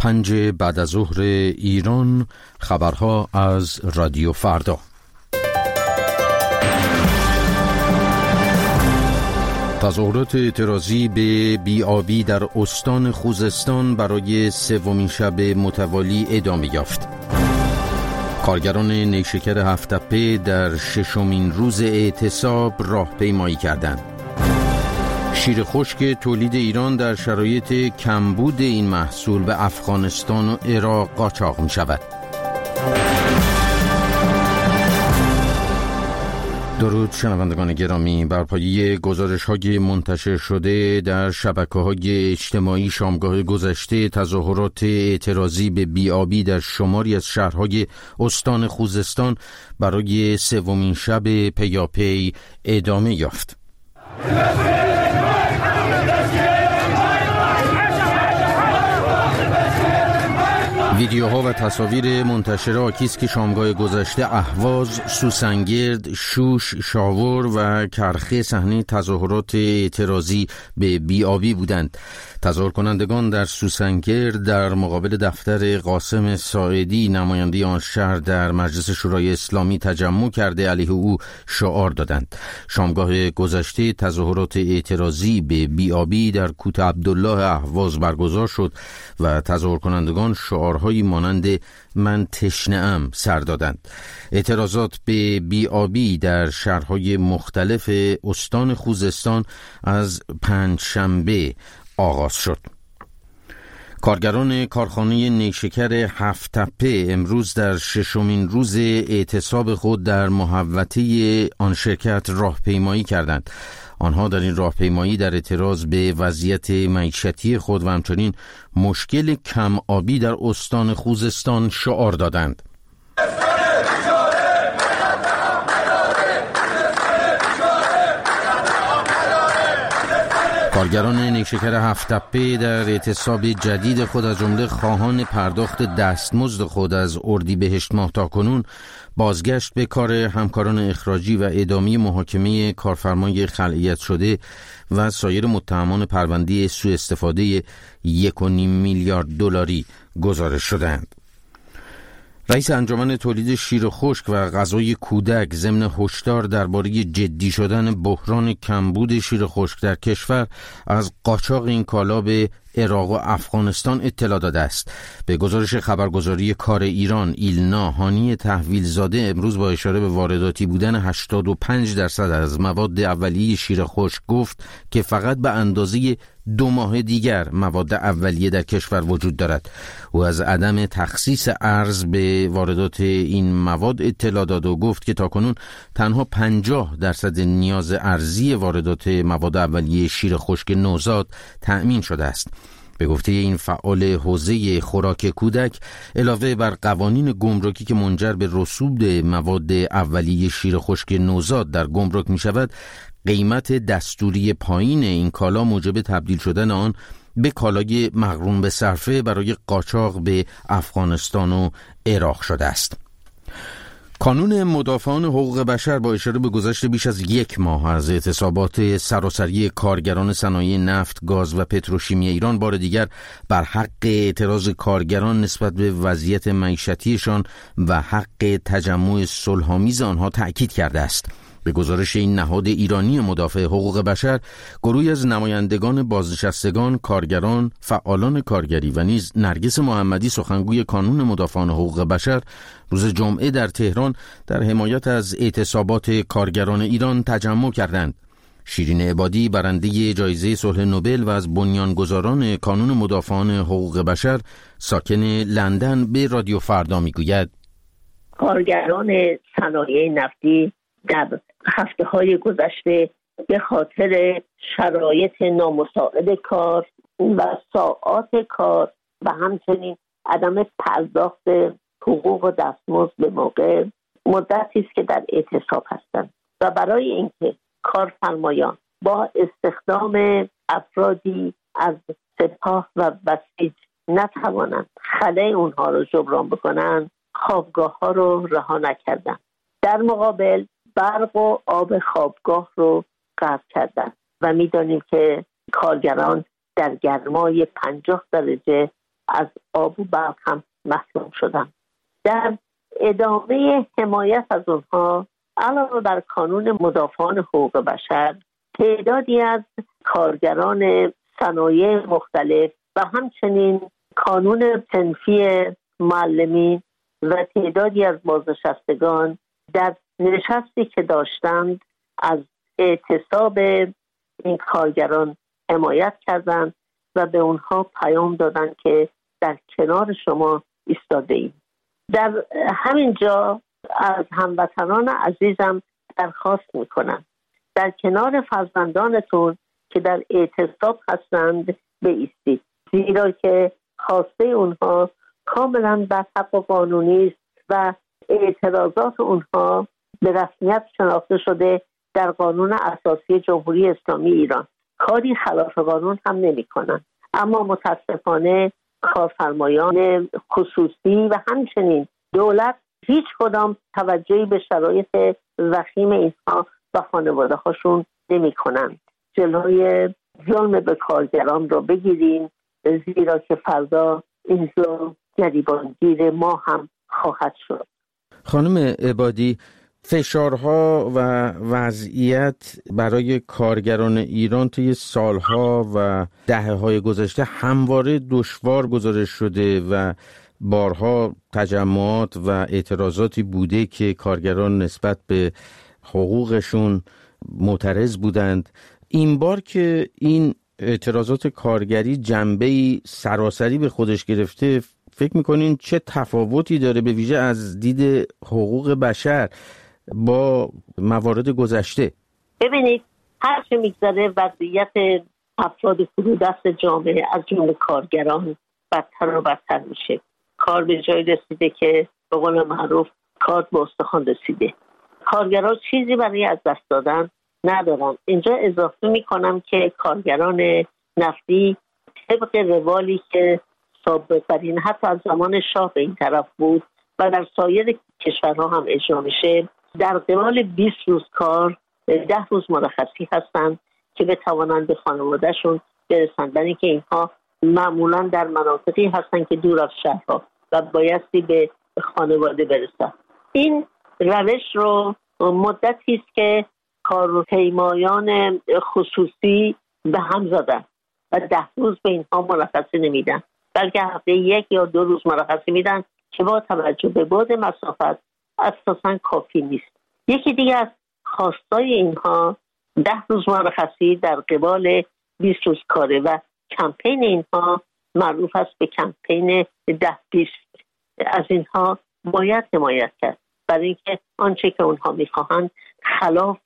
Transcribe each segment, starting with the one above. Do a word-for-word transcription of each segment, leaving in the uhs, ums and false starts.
پنج بعد از ظهر ایران، خبرها از رادیو فردا. تظاهرات اعتراضی به بی‌آبی در استان خوزستان برای سومین شب متوالی ادامه یافت. کارگران نیشکر هفت‌تپه در ششمین روز اعتصاب راهپیمایی کردند. شیر خشک تولید ایران در شرایط کمبود این محصول به افغانستان و عراق قاچاق می شود. درود شنوندگان گرامی، بر پایه گزارش‌های منتشر شده در شبکه‌های اجتماعی شامگاه گذشته تظاهرات اعتراضی به بی‌آبی در شماری از شهرهای استان خوزستان برای سومین شب پیاپی ادامه یافت. ویدیوها و تصاویر منتشره حاکی است که شامگاه گذشته اهواز، سوسنگرد، شوش، شاور و کرخه صحنه تظاهرات اعتراضی به بی‌آبی بودند. تظاهر کنندگان در سوسنگرد در مقابل دفتر قاسم ساعدی نماینده آن شهر در مجلس شورای اسلامی تجمع کرده علیه او شعار دادند. شامگاه گذشته تظاهرات اعتراضی به بی‌آبی در کوت عبدالله اهواز برگزار شد و تظاهر کنندگان شعارهایی مانند من تشنه‌ام سر دادند. اعتراضات به بی‌آبی در شهرهای مختلف استان خوزستان از پنجشنبه آغاز شد. کارگران کارخانه نیشکر هفت‌تپه امروز در ششمین روز اعتصاب خود در محوطه آن شرکت راهپیمایی کردند. آنها در این راهپیمایی در اعتراض به وضعیت معیشتی خود و همچنین مشکل کم آبی در استان خوزستان شعار دادند. کارگران نیشکر هفت‌تپه در اعتصاب جدید خود از جمله خواهان پرداخت دستمزد خود از اردیبهشت ماه تا کنون، بازگشت به کار همکاران اخراجی و ادامه محاکمه کارفرمای خلعیت شده و سایر متهمان پرونده سوء استفاده یک و نیم میلیارد دلاری گزارش شدند. رئیس انجمن تولید شیر خشک و غذای کودک ضمن هشدار درباره جدی شدن بحران کمبود شیر خشک در کشور از قاچاق این کالا به عراق و افغانستان اطلاع داده است. به گزارش خبرگزاری کار ایران، ایلنا هانی تحویلزاده امروز با اشاره به وارداتی بودن هشتاد و پنج درصد از مواد اولیه شیر خشک گفت که فقط به اندازه دو ماه دیگر مواد اولیه در کشور وجود دارد. او از عدم تخصیص ارز به واردات این مواد اطلاع داد و گفت که تاکنون تنها پنجاه درصد نیاز ارزی واردات مواد اولیه شیر خشک نوزاد تأمین شده است. به گفته این فعال حوزه خوراک کودک، علاوه بر قوانین گمرکی که منجر به رسوب مواد اولیه شیر خشک نوزاد در گمرک می شود، قیمت دستوری پایین این کالا موجب تبدیل شدن آن به کالای مقرون به صرفه برای قاچاق به افغانستان و عراق شده است. کانون مدافعان حقوق بشر با اشاره به گذشت بیش از یک ماه از اعتصابات سراسری کارگران صنایع نفت، گاز و پتروشیمی ایران بار دیگر بر حق اعتراض کارگران نسبت به وضعیت معیشتیشان و حق تجمع صلح‌آمیز آنها تأکید کرده است. به گزارش این نهاد ایرانی مدافع حقوق بشر، گروهی از نمایندگان بازنشستگان، کارگران، فعالان کارگری و نیز نرگس محمدی سخنگوی کانون مدافعان حقوق بشر روز جمعه در تهران در حمایت از اعتصابات کارگران ایران تجمع کردند. شیرین عبادی برنده جایزه صلح نوبل و از بنیانگذاران کانون مدافعان حقوق بشر ساکن لندن به رادیو فردا میگوید: کارگران صنایع نفتی در هفته های گذشته به خاطر شرایط نامساعد کار و ساعات کار و همچنین عدم پرداخت حقوق و دستمزد به موقع مدتی است که در اعتصاب هستند و برای اینکه کارفرمایان با استخدام افرادی از سپاه و بسیج نتوانند خلأ اونها رو جبران بکنند، خوابگاه ها رو رها نکردند. در مقابل برق و آب خوابگاه رو قطع کردن و میدانیم که کارگران در گرمای پنجاه درجه از آب و برق هم محروم شدن. در ادامه حمایت از اونها علاوه بر کانون مدافعان حقوق بشر، تعدادی از کارگران صنایع مختلف و همچنین کانون صنفی معلمین و تعدادی از بازنشستگان در نشستی که داشتند از اعتصاب این کارگران حمایت کردند و به اونها پیام دادند که در کنار شما ایستاده ایم. در همین جا از هموطنان عزیزم درخواست میکنم در کنار فرزندانتون که در اعتصاب هستند بایستید، زیرا که خواسته اونها کاملا بر حق قانونی است و اعتراضات اونها به رسمیت شناخته شده در قانون اساسی جمهوری اسلامی ایران. کاری خلاف قانون هم نمی کنن. اما متاسفانه کارفرمایان خصوصی و همچنین دولت هیچ کدام توجهی به شرایط وخیم اینها و خانواده هاشون نمی کنن. جلوی ظلم به کارگران رو بگیریم، زیرا که فردا این ظلم گریبانگیر ما هم خواهد شد. خانم عبادی، فشارها و وضعیت برای کارگران ایران طی سالها و دهه‌های گذشته همواره دشوار گزارش شده و بارها تجمعات و اعتراضاتی بوده که کارگران نسبت به حقوقشون معترض بودند. این بار که این اعتراضات کارگری جنبه‌ای سراسری به خودش گرفته، فکر می‌کنین چه تفاوتی داره به ویژه از دید حقوق بشر با موارد گذشته؟ ببینید، هر چه میگذره وضعیت افراد فرودست جامعه از جمله کارگران بدتر و بدتر میشه. کار به جای رسیده که به قول معروف کار به استخوان رسیده. کارگران چیزی برای از دست دادن ندارن. اینجا اضافه میکنم که کارگران نفتی طبق روالی که سابقین حتی از زمان شاه به این طرف بود و در سایر کشورها هم اجرا میشه، در قبال بیست روز کار ده روز مرخصی هستن که بتوانند به خانوادهشون برسن، برای اینکه اینها معمولا در مناطقی هستن که دور از شهرها و بایستی به خانواده برسن. این روش رو مدتی است که کارپیمایان خصوصی به هم زدن و ده روز به اینها مرخصی نمیدن، بلکه هفته یک یا دو روز مرخصی میدن که با توجه به بعد مسافت اساساً کافی نیست. یکی دیگه از خواستای اینها ده روز مرخصی در قبال بیست روز کاره و کمپین اینها معروف است به کمپین ده بیست. از اینها باید حمایت کرد، برای اینکه آنچه که اونها میخواهند خلاف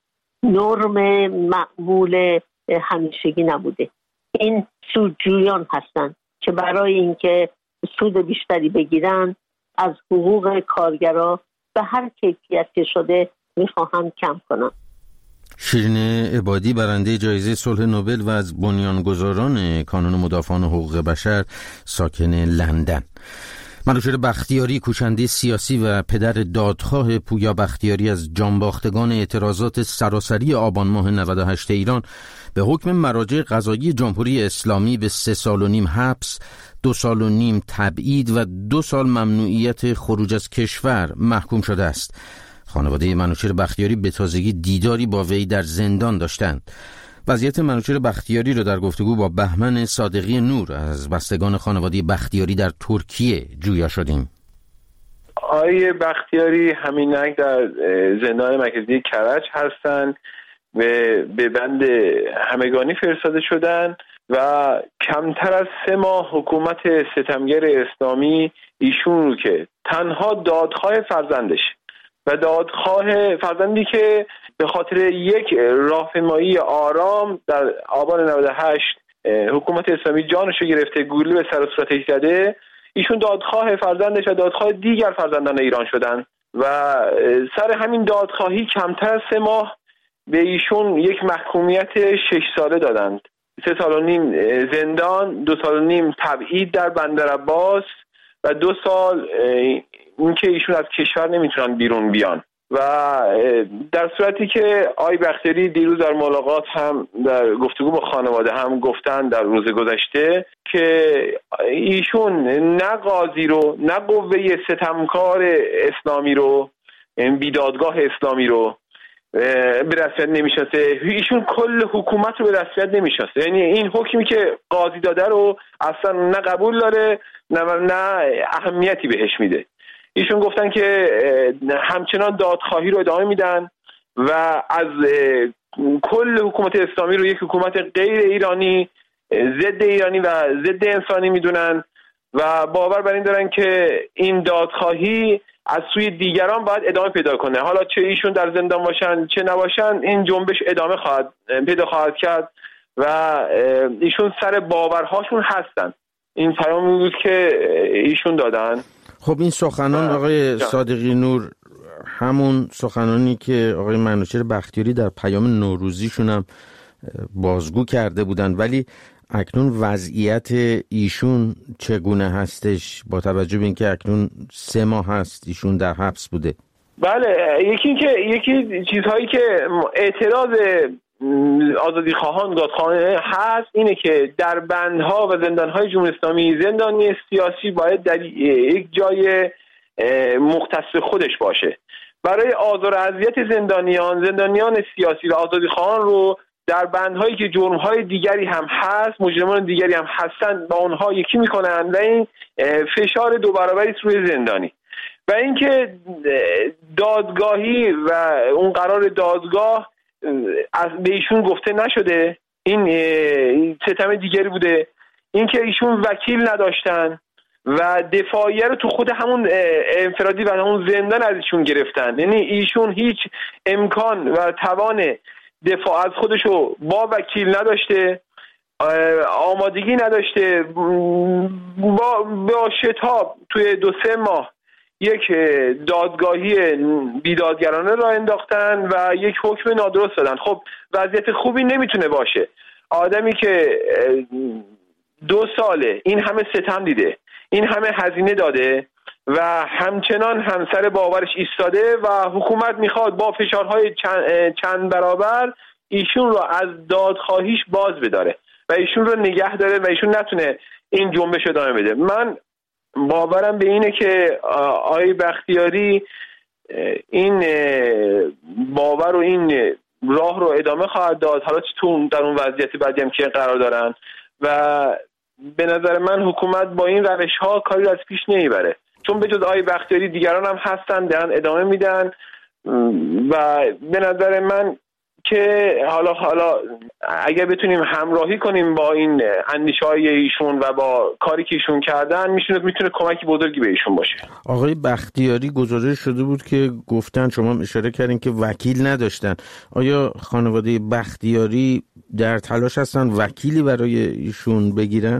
نرم معمول همیشگی نبوده. این سودجویان هستند که برای اینکه سود بیشتری بگیرن از حقوق کارگرها به هر کیفیت که شده میخواهند کم کنن. شیرین عبادی، برنده جایزه صلح نوبل و از بنیانگذاران کانون مدافعان حقوق بشر، ساکن لندن. منوچهر بختیاری، کوشنده سیاسی و پدر دادخواه پویا بختیاری، از جانباختگان اعتراضات سراسری آبان ماه نود و هشت ایران به حکم مراجع قضایی جمهوری اسلامی به سه سال و نیم حبس، دو سال و نیم تبعید و دو سال ممنوعیت خروج از کشور محکوم شده است. خانواده منوچهر بختیاری به تازگی دیداری با وی در زندان داشتند. وضعیت منوچهر بختیاری را در گفتگو با بهمن صادقی نور از بستگان خانواده بختیاری در ترکیه جویا شدیم. آقای بختیاری همینک در زندان مرکزی کرج هستند و به بند همگانی فرستاده شدند و کمتر از سه ماه حکومت ستمگر اسلامی ایشون رو که تنها دادخواه فرزندش و دادخواه فرزندی که به خاطر یک راهپیمایی آرام در آبان نود و هشت حکومت اسلامی جانشو گرفته، گلوله به سر و صورتش زده، ایشون دادخواه فرزندش و دادخواه دیگر فرزندان ایران شدن و سر همین دادخواهی کمتر از سه ماه به ایشون یک محکومیت شش ساله دادند. سه سال و نیم زندان، دو سال و نیم تبعید در بندرعباس و دو سال اینکه ایشون از کشور نمیتونن بیرون بیان. و در صورتی که آقای بختیاری دیروز در ملاقات هم در گفتگو با خانواده هم گفتن در روز گذشته که ایشون نه قاضی رو نه قوه ستمکار اسلامی رو بیدادگاه اسلامی رو به رسمیت نمیشناسه، ایشون کل حکومت رو به رسمیت نمیشناسه. یعنی این حکمی که قاضی داده رو اصلا نه قبول داره نه نه اهمیتی بهش میده. ایشون گفتن که همچنان دادخواهی رو ادامه میدن و از کل حکومت اسلامی رو یک حکومت غیر ایرانی، ضد ایرانی و ضد انسانی میدونن و باور بر این دارن که این دادخواهی از سوی دیگران باید ادامه پیدا کنه. حالا چه ایشون در زندان باشن چه نباشن این جنبش ادامه خواهد پیدا خواهد کرد و ایشون سر باورهاشون هستن. این پیامی بود که ایشون دادن. خب این سخنان آقای صادقی نور همون سخنانی که آقای منوچهر بختیاری در پیام نوروزیشون هم بازگو کرده بودن، ولی اکنون وضعیت ایشون چگونه هستش با توجه به اینکه اکنون سه ماه هست ایشون در حبس بوده؟ بله، یکی که یکی چیزهایی که اعتراض آزادی خواهان دادخواهان هست اینه که در بندها و زندانهای جمهوری اسلامی زندانی سیاسی باید در یک جای مختص خودش باشه. برای آزار و اذیت زندانیان زندانیان سیاسی و آزادی خواهان رو در بندهایی که جرمهای دیگری هم هست، مجرمان دیگری هم هستن، با اونها یکی میکنن و این فشار دو برابری روی زندانی. و اینکه دادگاهی و اون قرار دادگاه از به ایشون گفته نشده، این ستم دیگری بوده. اینکه ایشون وکیل نداشتن و دفاعیه رو تو خود همون انفرادی و همون زندان از ایشون گرفتن. یعنی ایشون هیچ امکان و توان دفاع از خودشو با وکیل نداشته، آمادگی نداشته، با, با شتاب توی دو سه ماه یک دادگاهی بیدادگرانه را انداختن و یک حکم نادرست دادن. خب وضعیت خوبی نمیتونه باشه. آدمی که دو ساله این همه ستم دیده، این همه هزینه داده و همچنان همسر باورش ایستاده و حکومت میخواد با فشارهای چند, چند برابر ایشون رو از دادخواهیش باز بداره و ایشون رو نگه داره و ایشون نتونه این جنبش ادامه بده. من باورم به اینه که آقای بختیاری این باور و این راه رو ادامه خواهد داد، حالا چطور در اون وضعیت بعدی هم که قرار دارن و به نظر من حکومت با این روش ها کاری از پیش نمیبره، چون به جز آقای بختیاری دیگران هم هستن دارن ادامه میدن و به نظر من که حالا حالا اگر بتونیم همراهی کنیم با این اندیشه‌های ایشون و با کاری که ایشون کردن میتونه میتونه کمکی بزرگی به ایشون باشه. آقای بختیاری گزارش شده بود که گفتن، شما هم اشاره کردین که وکیل نداشتن. آیا خانواده بختیاری در تلاش هستن وکیلی برای ایشون بگیرن؟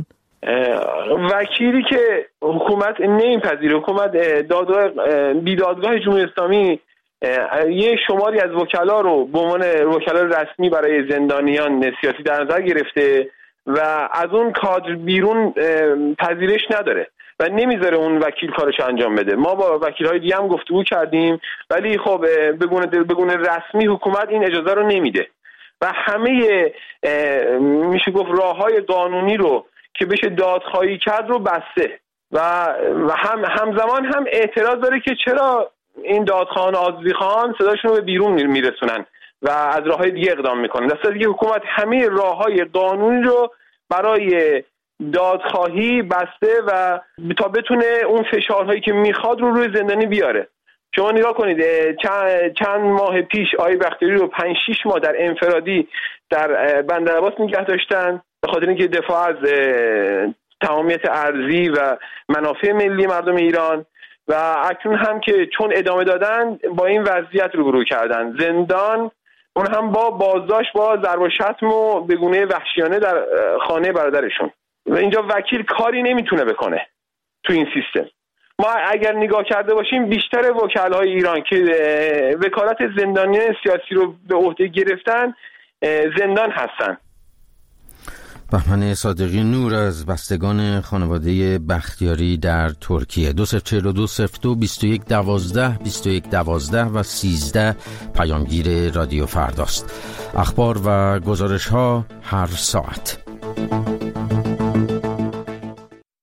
وکیلی که حکومت نمیپذیره. حکومت دادگاه بیدادگاه جمهوری اسلامی یه شماری از وکلا رو به عنوان وکلا رسمی برای زندانیان سیاسی در نظر گرفته و از اون کادر بیرون پذیرش نداره و نمیذاره اون وکیل کارش انجام بده. ما با وکیل‌های دیگه هم گفتگو کردیم ولی خب به گونه رسمی حکومت این اجازه رو نمیده و همه میشه گفت راه‌های قانونی رو که بشه دادخواهی کرد رو بسته و هم همزمان هم اعتراض داره که چرا این دادخواهان و آزادیخواهان صداشون رو به بیرون میرسونن و از راههای دیگه اقدام میکنن. در صورتی که حکومت همه راههای قانونی رو برای دادخواهی بسته و تا بتونه اون فشارهایی که میخواد رو روی زندانی بیاره. شما نگاه کنید چند, چند ماه پیش آقای بختیاری رو پنج شیش ماه در انفرادی در بندرعباس نگه داشتن به خاطر اینکه دفاع از تمامیت ارضی و منافع ملی مردم ایران و اکنون هم که چون ادامه دادن با این وضعیت روبرو کردن. زندان اون هم با بازداشت با ضرب و شتم و به گونه وحشیانه در خانه برادرشون و اینجا وکیل کاری نمیتونه بکنه تو این سیستم. ما اگر نگاه کرده باشیم بیشتر وکلای ایران که وکالت زندانیان سیاسی رو به عهده گرفتن زندان هستن. بهمن صادقی نور از بستگان خانواده بختیاری در ترکیه. دو صفر چهل و دو صفر دو بیست و یک دوازده بیست و یک دوازده و سیزده پیامگیر رادیو فرداست. اخبار و گزارش ها هر ساعت.